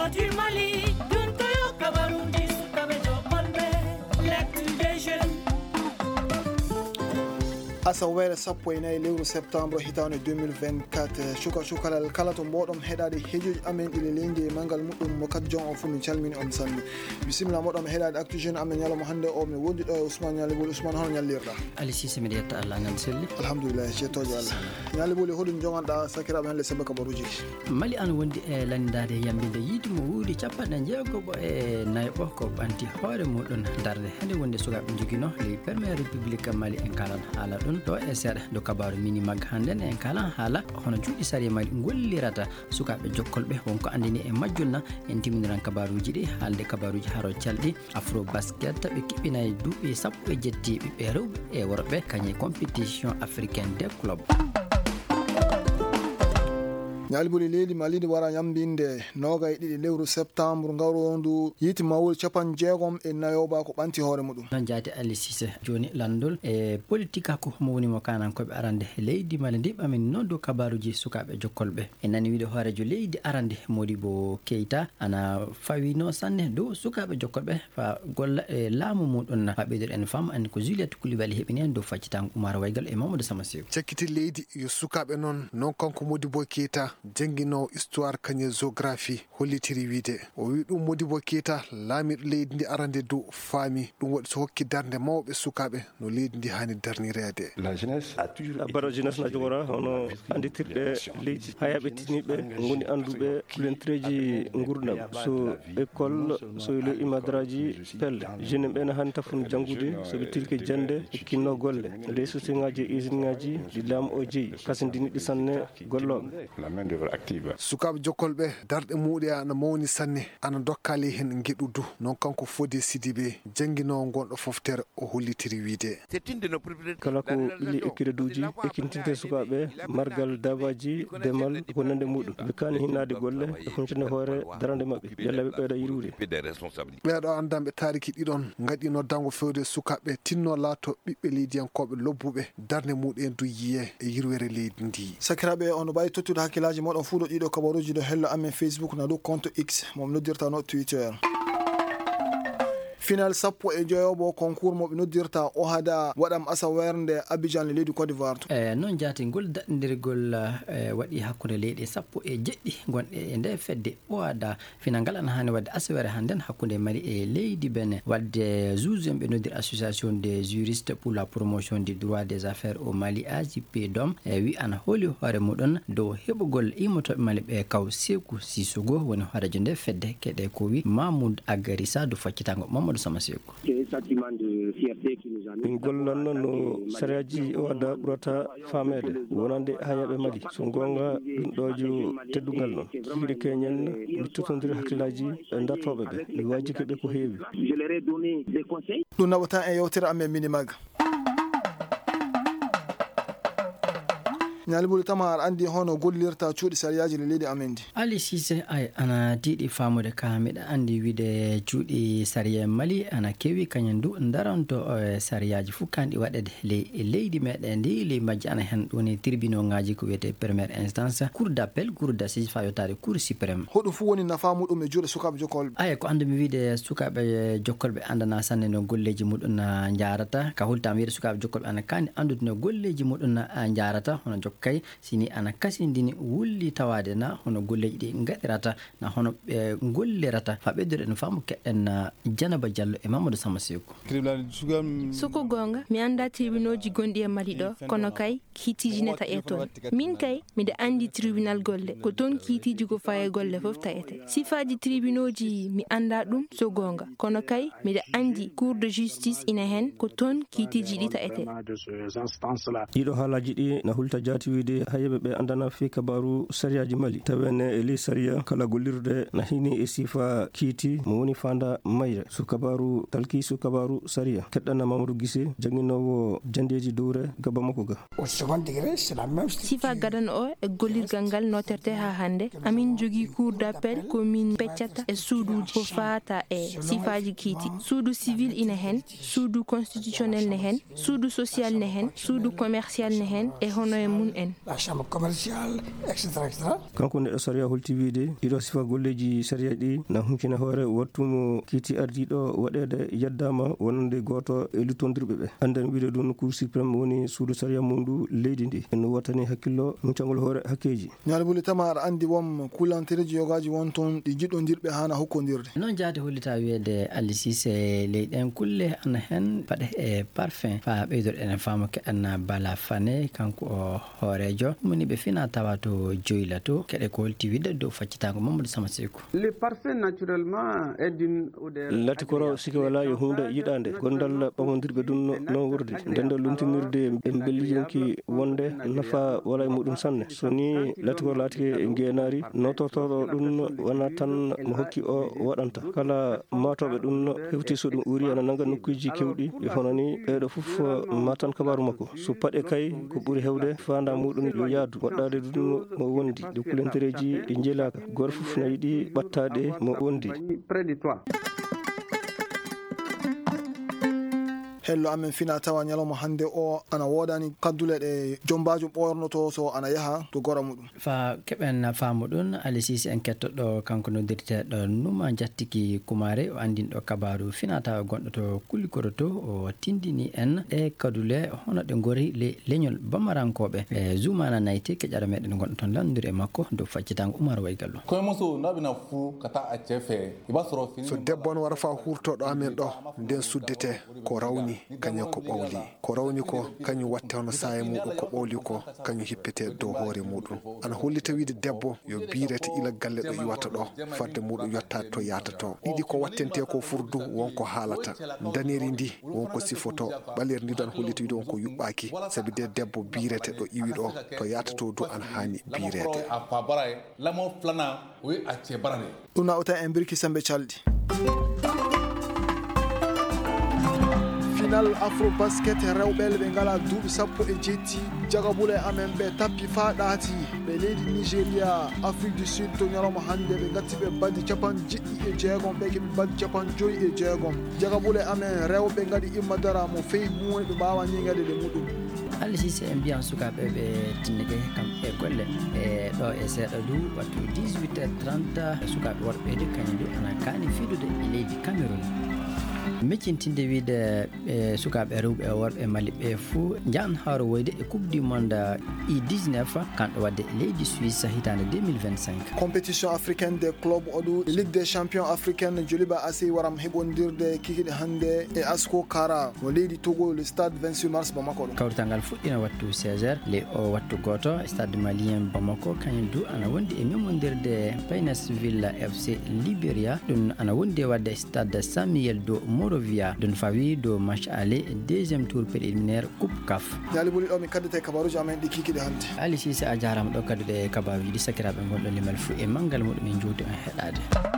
voix du Mali, Duntoyo Kabaruji Sukabejo Kolbe, l'actu des jeunes. Asawere sappo e nayi lewru septembre hitande 2024 cukalal kala to mboɗon heɗade heejoji amen ɗiɗi leydi mangal muɗɗum mo kadjon o fu min calmini on sanni bisimilla moɗon heɗade actu jeune amen ñalawma hannde o mi wondi ɗo e Ousmane Ñaliboli. Ousmane hono ñallirɗa? Ali Cissé miɗa yetta Allah nan selli alhamdulillah ceertojo Allah. Ñaliboli hoɗum joganɗa sakiraɓe hannde seba kabaruji Mali an wondi e landade yambinde yiide mo wuuri capanɗe jeegoɓo e nayɓo ko ɓanti hoore muɗum darde hande wonde sukaɓe jogino les premier république Mali en kalan haala ɗum ɗo e seeɗa do kabaru mini magga hande en kalan haala hono juuɗi sari Mali gollirata sukaɓe jokkolɓe wonko andini e majjulna en timiniran kabaruji ɗi haalde kabaruji haro calɗi afro basket ɓe kiɓɓinayi duuɓi sappo e jetti ɓiɓɓe rewɓe e worɓe kañe compétition africaine des clubs. Ñaliboli leydi Mali ndi wara yambinde 22 lewru septembre ngawrondu yiti mawol capan jeegom e nayoba ko ɓanti hoore muɗum. Non jaati Ali Cissé joni landol e politique ko mo woni mo kanankoɓe arande leydi Mali ndi ɓamin noon dow kabaruji sukaɓe jokkolɓe e nani wiide hoorejo leydi arande Modibo Keita ana fawino sanne dow sukaɓe jokkolɓe fa golla e laamu muɗum fa ɓeydoɗo en fam andi ko Juliette Coulibaly heɓini en dow faccitango Oumar Waygal e Mamadou Samassego. cekkiti leydi yo sukaɓe non kanko Modibo Keita jangguino histoire kañe géographie hollitiri wiide o wi ɗum Modibo Keita laamiɗo leydi ndi arande dow faami ɗum waɗi so hokki darde mawɓe sukaɓe no leydi ndi hani darnirede. abbara jeunesse na jogora hono anditirɗe leydi ha yaɓetiniɓe goni anduɓe kulentireji gurdam so école so le imadraji pelle jeune ɓene hani tafun janggude soɓe tilke jande kinno golle les société ngaji e usine ngaji ɗi laamu o jeeyi kasindini ɗi sanne golloɓe. sukaɓe jokkolɓe darɗe muɗe ana mawni sanne ana dokkali hen gueɗudu non kanko Fodé Sidibé jangguinowo gonɗo foftere o hollitiri wiide kala ko ɓili ekkireduji ekkintinte sukaɓe margal dabaji demal wonande muɗum ɓe kani hinnade golle e fonctionne hoore darande mabɓe yalla ɓe ɓeyda yirude ɓeɗo andanɓe tariki ɗiɗon gaɗi noddango fewde sukaɓe tinno laato ɓiɓɓe leydiyankoɓe lobbuɓe darde muɗen du yiye e yirwere leydi ndi. sakiraɓe on ɓawi tottude hakkillaji moɗon fuu ɗo ɗiɗo kabaruji ɗo hello amen Facebook na dow compte X momi noddirta no Twitter. Final sappo e joyobo concours mo ɓe noddirta o hada waɗam asawerde Abidjan le leydi Côte d'Ivoire to noon jaati ngol daɗɗindirgol waɗi hakkude leyɗe sappo e jeɗɗi gonɗe e nde fedde o hada final ngal ana hani wadde asawere hannden hakkude Mali e leydi Benin wadde juge en ɓe noddir association des juristes pour la promotion du droit des affaires au Mali AJPDOM wi ana hooli hoore muɗon dow heɓugol immotoɓe Mali ɓe kaw Sékou Sissoco woni hoorejo nde fedde keɗe ko wi Mahmoud Agarissa do faccitango Mamadou Samassego. min gollanno no sariyaji o adda ɓurata famede wonande ha yaɓe Mali so gonga ɗum ɗojo teddugal noon hiide keñen mi totodiri hakkillaji e dartoɓe ɓe mi wajjike ɓe ko heewi ɗum naɓata e yewtere amen mini magga. Ñaliboli tama aɗa andi hono gollirta cuuɗi sariyaji le leydi amen ndi. Ali Cissé ana tiiɗi famude ka miɗa andi wiide cuuɗi sariya Mali ana kewi kañum du daranto sariyaji fof kanɗi waɗede leydi meɗen ndi ley majji ana hen ɗoni tribunal ngaji ko wiyete première instance cour d'appel cour d'assises fa yottade cour suprême. hoɗum fu woni nafa muɗum e juuɗe sukaɓe jokkolɓe. ko andumi wiide sukaɓe jokkolɓe andana sanne no golleji muɗum jarata ka hultama wiide sukaɓe jokkolɓe ana kandi andude no golleji muɗum jarata hono kay sini ana kasindini wulli tawade na hono golleji ɗi gaɗirata na hono ɓe gollirata fa ɓeddude no faamu keɗɗen Janaba Diallo e Mamadou Samassego. soko gonga mi anda tribunalji gonɗi e Mali ɗo kono kay kiitiji ne taƴe toon min kay miɗa andi tribunal golle ko toon kiitiji ko faye golle fof taƴete sifaji tribunalji mi anda ɗum so gonga kono kay miɗa andi cour de justice ina hen ko toon kiitiji ɗi taƴete ɗiɗo haalaji ɗi na hulta jati wiide hayeɓe ɓe andana fi kabaru sariyaji Mali tawene e ley sariya kala gollirde na hini e sifa kiiti mo woni fanda mayre so kabaru talki so kabaru sariya keɗɗana Mamadou Guissé jangguinowo jandeji dowre gaba makko ga sifa gadano o e gollirgal ngal noterte ha hande amin jogui cour d'appel komin peccata e suuduji ko fata e sifaji kiiti suudu civil ina hen suudu constitutionnel ne hen suudu social ne hen suudu commercial ne hen e hono e mun en la chambre commerciale etc. kanko neɗɗo sariya holti wiide ɗiɗo sifa golleji sariya ɗi na hunkina hoore wattumo kiiti ardiɗo waɗede yaddama wonande goto e luttondirɓe ɓe anden wiide ɗum cour suprême woni suudu sariya mum ndu leydi ndi en wattani hakkillo muccagol hoore hakkeji ñalbuli tama aɗa andi wom kulantereji yogaji won toon ɗi jiɗɗodirɓe hana hukkodirde noon jaade hollita wiyeede Ali Cissé leyɗen kulle ana hen paɗe e parfum fa ɓeydor enen faama keɗanna Bala Fane kanko o hoorejo moni ɓe fina tawa to Joyla to keɗe ko holti wiide dow faccitago Mamadou Sama Sekou. Les parfums naturellement est d'une odeur lati koro siki wala yo hunde yiɗande gondal ɓamodirɓe ɗum non wurde ndende lumtinirde e bellijonki wonde nafa wala e muɗum sanne so ni lati koro laati e ngenari nototoɗo ɗum wona tan mo hokki o waɗanta kala matoɓe ɗum hewti so ɗum uri ana nanga nokkuji kewɗi e hono ni ɓeɗo foof matan kabaru makko so paɗe kay ko ɓuuri hewde fanda muɗum yo yaadu waɗɗade ɗum mo wondi de kulentereji ɗi jeelaka goto foof ne yiiɗi ɓattade mo wondi près de toi. hello amen fina tawa ñalawma hande o ana wodani kaddule ɗe jombajo ɓornoto so ana yaha to gora muɗum fa keɓen faamu ɗum Ali Cissé en kettoɗo kanko noddirteɗo Numa Jattiki Kumare o andinɗo kabaru fina tawa gonɗo to Kulikoro to o tindini en e kadule hono ɗe gori leñol bamarankoɓe e Zoumana Nayti keƴaɗo meɗen gonɗo toon landiri e makko dow faccitango Oumar Waygallo koye muso naɓina fuu kata acce fe iba soro fini so debbo on wara fa hurtoɗo amen ɗo nden suddete ko rawni kañum ko ɓawli ko rawni ko kañum watte hono saye muɗum ko ɓawli ko kañum hippete dow hoore muɗum ana hollita wiide debbo yo birete ila galle ɗo iwata ɗo fadde muɗum yottade to yata to ɗiɗi ko wattente ko furdu wonko haalata daneri ndi wonko sifoto ɓaleri ndi ɗo ana hollita wiide wonko yuɓɓaki saabi de debbo birete ɗo iwi ɗo to yata to du ana hani birede ɗum nawta en birki sembe calɗi final afro basket rewɓele ɓe ngala duuɓi 17 jagabule amen ɓe tappi fa ɗaati ɓe leydi Nigéria Afrique du Sud to ñalawma hande ɓe gatti ɓe baddi 16 ɓe keɓi baddi 56 jagabule amen rewɓe ngadi immadara mo fewi mum woni ɓe mbawa ni gadede muɗum Ali Cissé en mbiyan sukaɓe ɓe tinnike kam e golle e ɗo e seeɗa du wattu 18h30 sukaɓe worɓe de kañum du ana kaani fiɗude e leydi Cameroun meccintinde wiide ɓe sukaɓe rewɓe e worɓe mali ɓe fuu jan hawro woyde e coupe du monde I19 kanɗo wadde leydi Suisse hitande 2025 compétition africaine des clubs oɗo ligue des champions africaine joliba asi waram heɓodirde kikiɗe hande e ASCO Kara no leydi Togo le stade 28 mars Bamako ɗo kawrital ngal fuɗɗina wattu 16h le o wattu goto stade malien Bamako kañum du ana wondi e memodirde Paynesville FC Liberia ɗum ana wondi e wadde stade Samuel do Morovia ɗum fawi do match aller deuxième tour préliminaire coupe CAF ñali boli ɗo mi kaddete kabaruji amen ɗi kikiɗe hande Ali Cissé a jarama ɗo kaddude kabaruji ɗi sakiraɓe gonɗo limal fuu e manggal muɗum en jowdi en heɗade